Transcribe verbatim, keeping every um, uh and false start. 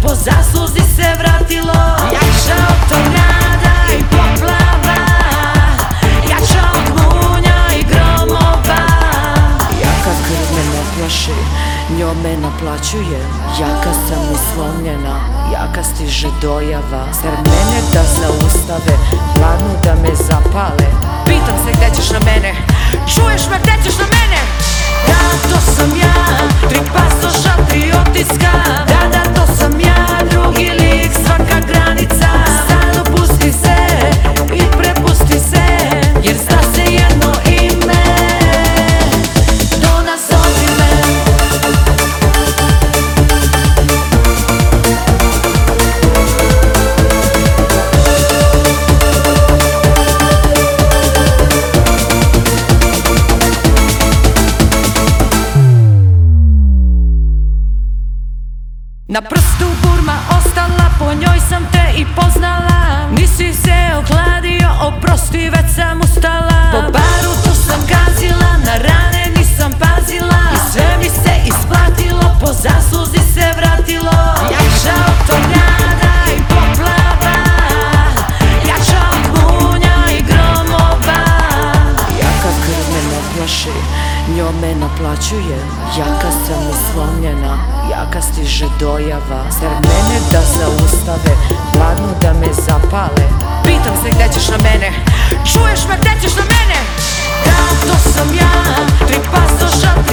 po zasluzi se vratilo. Jača od tornada i poplava, jača od munja i gromova. Jaka krv me ne plaši, njome naplaćuje. Jaka sam uslomljena, jaka stiže dojava. Zar mene da zaustave, hladnu da me zapale? Pitam se gde ćeš na mene, čuješ me gde ćeš na mene? Da, to sam ja, tri pasoša, tri otiska. Da, da, to sam ja, drugi lik, svaka granica. Sad opusti se i prepusti se, jer zna se jedno ime, do nas zove me. Na prstu burma ostala, po njoj sam te i poznala. Nisi se ohladio, oprosti, već sam ustala. Po baru tu sam gazila, na rane nisam pazila. I sve mi se isplatilo, po zasluzi se vratilo. Jača od tornada i poplava, jača od munja i gromova. Jaka krv me ne plaši, njome naplaćuje. Jaka sam uslomljena, jaka stiže dojava. Zar mene da zaustave, hladnu da me zapale? Pitam se gde ćeš na mene, čuješ me gde ćeš na mene? Da, to sam ja, tri pasoša,